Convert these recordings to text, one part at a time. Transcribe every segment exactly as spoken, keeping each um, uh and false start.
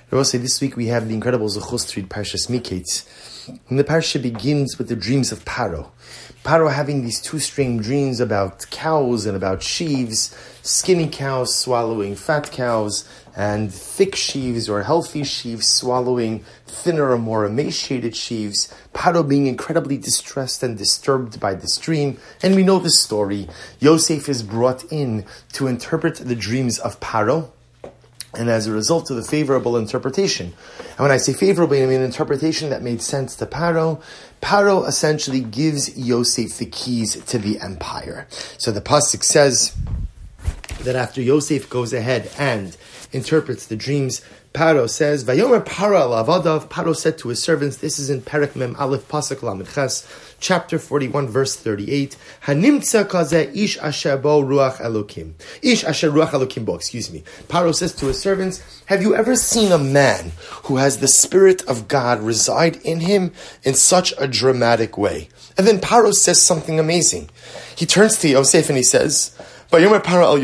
I will say this week we have the incredible Zechus to read Parshas Miketz. And the parsha begins with the dreams of Paro. Paro having these two strange dreams about cows and about sheaves, skinny cows swallowing fat cows, and thick sheaves or healthy sheaves swallowing thinner or more emaciated sheaves. Paro being incredibly distressed and disturbed by this dream. And we know the story. Yosef is brought in to interpret the dreams of Paro. And as a result of the favorable interpretation, and when I say favorable, I mean an interpretation that made sense to Paro, Paro essentially gives Yosef the keys to the empire. So the pasuk says that after Yosef goes ahead and interprets the dreams, Paro says, "Vayomer Paro al avadav." Paro said to his servants. This is in Perek Mem Aleph Pasuk Lamed Ches, chapter forty-one, verse thirty-eight. Hanimtza kazeh ish asher bo ruach Elokim. Ish asher ruach Elokim bo. Excuse me. Paro says to his servants, "Have you ever seen a man who has the Spirit of God reside in him in such a dramatic way?" And then Paro says something amazing. He turns to Yosef and he says, Yosef,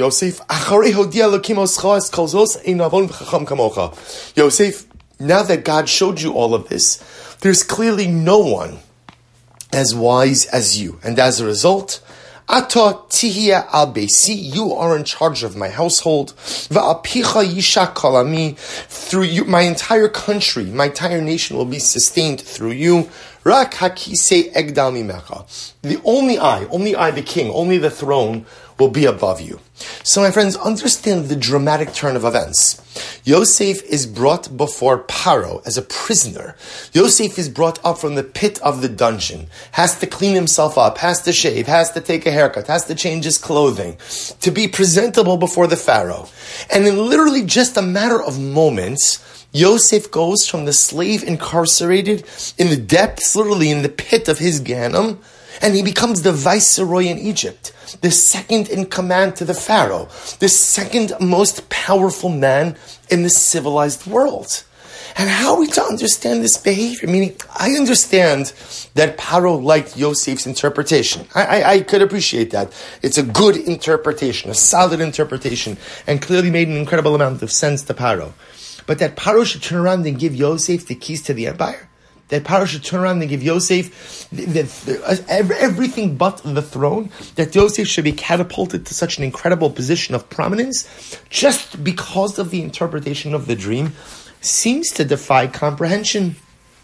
now that God showed you all of this, there's clearly no one as wise as you. And as a result, Ata tihya al beisi, you are in charge of my household. Va'apicha yishak kalami, through you, my entire country, my entire nation will be sustained through you. Rak hakise egdal mimecha. The only I, only I, the king, only the throne will be above you. So my friends, understand the dramatic turn of events. Yosef is brought before Paro as a prisoner. Yosef is brought up from the pit of the dungeon, has to clean himself up, has to shave, has to take a haircut, has to change his clothing, to be presentable before the Pharaoh. And in literally just a matter of moments, Yosef goes from the slave incarcerated in the depths, literally in the pit of his Ganem, and he becomes the viceroy in Egypt, the second in command to the Pharaoh, the second most powerful man in the civilized world. And how are we to understand this behavior? Meaning, I understand that Paro liked Yosef's interpretation. I, I, I could appreciate that. It's a good interpretation, a solid interpretation, and clearly made an incredible amount of sense to Paro. But that Paro should turn around and give Yosef the keys to the empire? That Paro should turn around and give Yosef the, the, the, everything but the throne? That Yosef should be catapulted to such an incredible position of prominence just because of the interpretation of the dream seems to defy comprehension.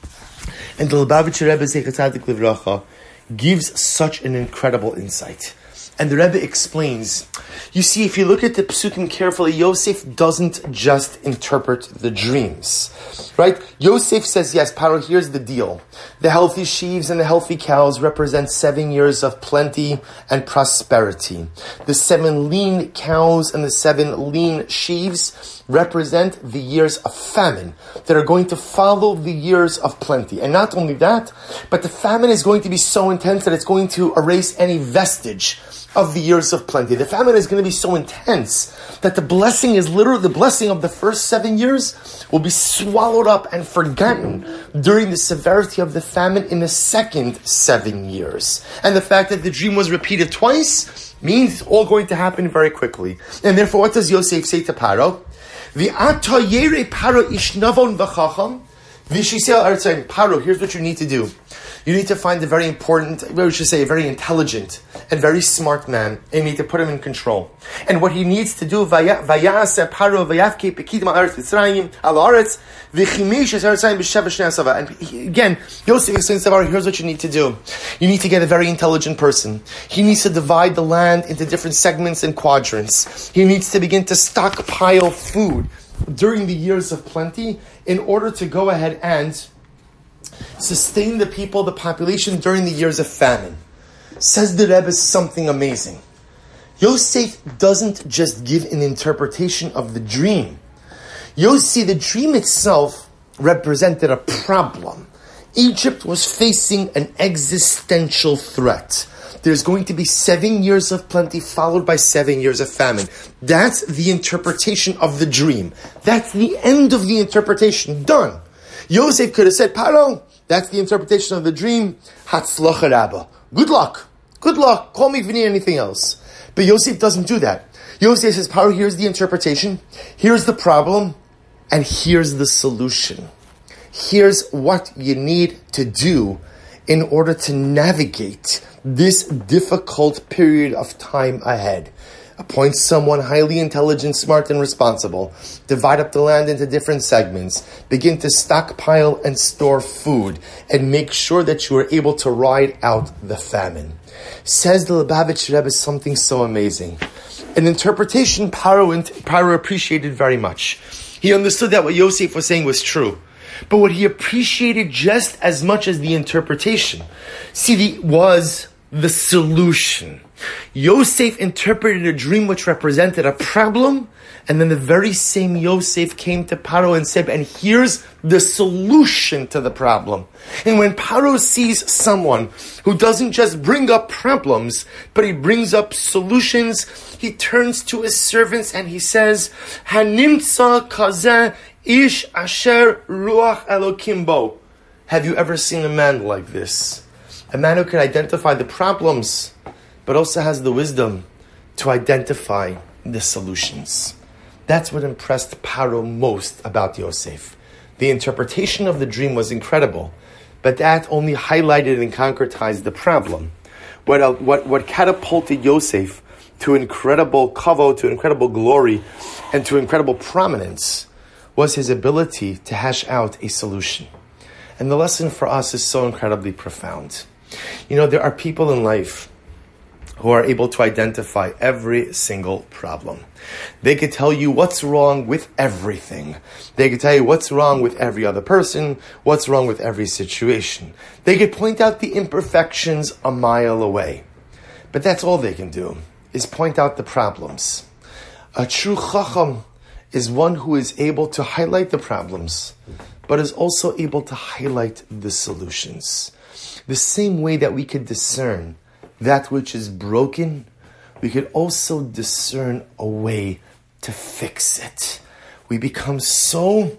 And the Lubavitcher Rebbe Zecher Tzadik Livracha gives such an incredible insight. And the Rebbe explains, you see, if you look at the psukim carefully, Yosef doesn't just interpret the dreams, right? Yosef says, yes, Paro, here's the deal. The healthy sheaves and the healthy cows represent seven years of plenty and prosperity. The seven lean cows and the seven lean sheaves represent the years of famine that are going to follow the years of plenty. And not only that, but the famine is going to be so intense that it's going to erase any vestige of the years of plenty. The famine is going to be so intense that the blessing is literally, the blessing of the first seven years will be swallowed up and forgotten during the severity of the famine in the second seven years. And the fact that the dream was repeated twice means it's all going to happen very quickly. And therefore, what does Yosef say to Paro? V'ata yere Paro ishnavon v'chacham v'shisel artzayim. Paro, here's what you need to do. You need to find a very important, we should say a very intelligent and very smart man, and you need to put him in control. And what he needs to do, vayase Paro vayafke pekidim al aretz Mitzrayim al aretz v'chimish es artzayim b'sheva shnei asava. And he, again, Yosef explains to Paro, here's what you need to do. You need to get a very intelligent person. He needs to divide the land into different segments and quadrants. He needs to begin to stockpile food during the years of plenty in order to go ahead and sustain the people, the population during the years of famine. Says the Rebbe something amazing. Yosef doesn't just give an interpretation of the dream. Yosef, the dream itself represented a problem. Egypt was facing an existential threat. There's going to be seven years of plenty followed by seven years of famine. That's the interpretation of the dream. That's the end of the interpretation. Done. Yosef could have said, Paro, that's the interpretation of the dream. Hatzlacha Rabba. Good luck. Good luck. Call me if you need anything else. But Yosef doesn't do that. Yosef says, Paro, here's the interpretation. Here's the problem. And here's the solution. Here's what you need to do in order to navigate this difficult period of time ahead. Appoint someone highly intelligent, smart, and responsible. Divide up the land into different segments. Begin to stockpile and store food. And make sure that you are able to ride out the famine. Says the Lubavitch Rebbe something so amazing. An interpretation Paro, Paro appreciated very much. He understood that what Yosef was saying was true. But what he appreciated just as much as the interpretation, see, the, was the solution. Yosef interpreted a dream which represented a problem, and then the very same Yosef came to Paro and said, and here's the solution to the problem. And when Paro sees someone who doesn't just bring up problems, but he brings up solutions, he turns to his servants and he says, Hanimtza kazeh ish asher ruach elokim bo. Have you ever seen a man like this? A man who can identify the problems, but also has the wisdom to identify the solutions. That's what impressed Paro most about Yosef. The interpretation of the dream was incredible, but that only highlighted and concretized the problem. What, what, what catapulted Yosef to incredible kavod, to incredible glory, and to incredible prominence was his ability to hash out a solution. And the lesson for us is so incredibly profound. You know, there are people in life who are able to identify every single problem. They could tell you what's wrong with everything. They could tell you what's wrong with every other person, what's wrong with every situation. They could point out the imperfections a mile away. But that's all they can do, is point out the problems. A true chacham is one who is able to highlight the problems, but is also able to highlight the solutions. The same way that we could discern that which is broken, we could also discern a way to fix it. We become so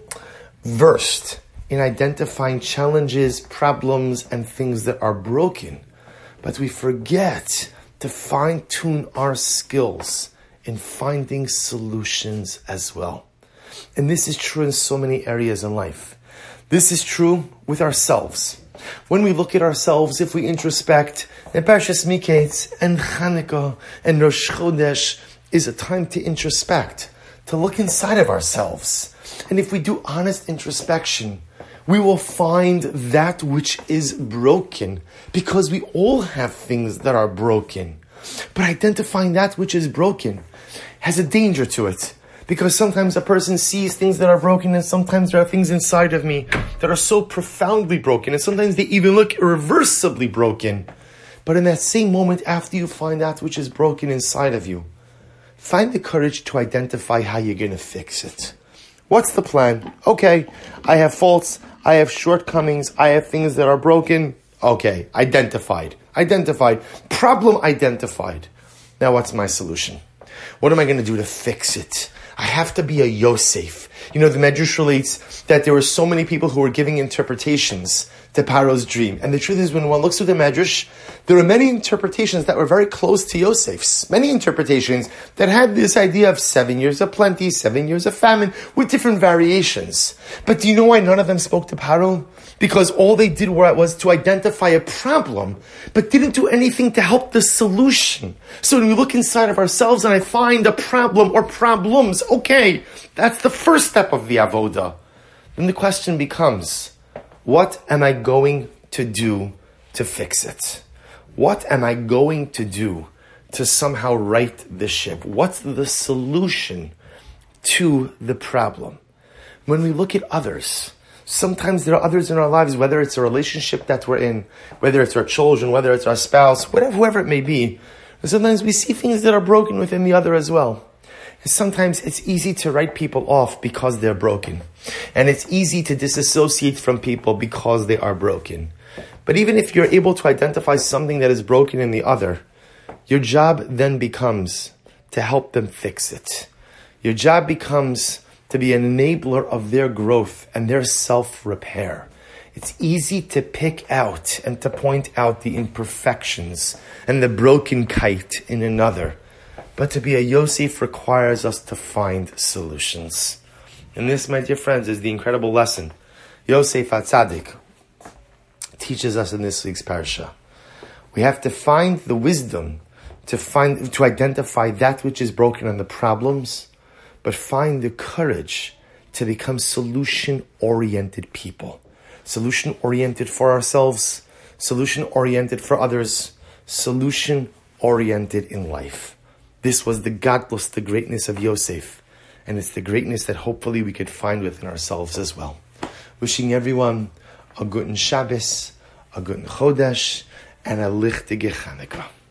versed in identifying challenges, problems, and things that are broken, but we forget to fine-tune our skills in finding solutions as well. And this is true in so many areas in life. This is true with ourselves. When we look at ourselves, if we introspect, and Parshas Miketz and Chanukah and Rosh Chodesh is a time to introspect, to look inside of ourselves. And if we do honest introspection, we will find that which is broken, because we all have things that are broken. But identifying that which is broken has a danger to it. Because sometimes a person sees things that are broken, and sometimes there are things inside of me that are so profoundly broken, and sometimes they even look irreversibly broken. But in that same moment, after you find that which is broken inside of you, find the courage to identify how you're going to fix it. What's the plan? Okay, I have faults, I have shortcomings, I have things that are broken. Okay, identified. Identified. Problem identified. Now what's my solution? What am I going to do to fix it? I have to be a Yosef. You know, the Medrash relates that there were so many people who were giving interpretations to Paro's dream. And the truth is, when one looks through the Medrash, there are many interpretations that were very close to Yosef's. Many interpretations that had this idea of seven years of plenty, seven years of famine, with different variations. But do you know why none of them spoke to Paro? Because all they did was to identify a problem, but didn't do anything to help the solution. So when we look inside of ourselves and I find a problem or problems, okay, that's the first step of the avoda. Then the question becomes, what am I going to do to fix it? What am I going to do to somehow right the ship? What's the solution to the problem? When we look at others, sometimes there are others in our lives, whether it's a relationship that we're in, whether it's our children, whether it's our spouse, whatever, whoever it may be. And sometimes we see things that are broken within the other as well. And sometimes it's easy to write people off because they're broken. And it's easy to disassociate from people because they are broken. But even if you're able to identify something that is broken in the other, your job then becomes to help them fix it. Your job becomes to be an enabler of their growth and their self-repair. It's easy to pick out and to point out the imperfections and the broken kite in another. But to be a Yosef requires us to find solutions. And this, my dear friends, is the incredible lesson Yosef HaTzadik teaches us in this week's parasha. We have to find the wisdom to find to identify that which is broken and the problems, but find the courage to become solution-oriented people. Solution-oriented for ourselves, solution-oriented for others, solution-oriented in life. This was the godless, the greatness of Yosef. And it's the greatness that hopefully we could find within ourselves as well. Wishing everyone a good Shabbos, a good Chodesh, and a lichtige Chanukah.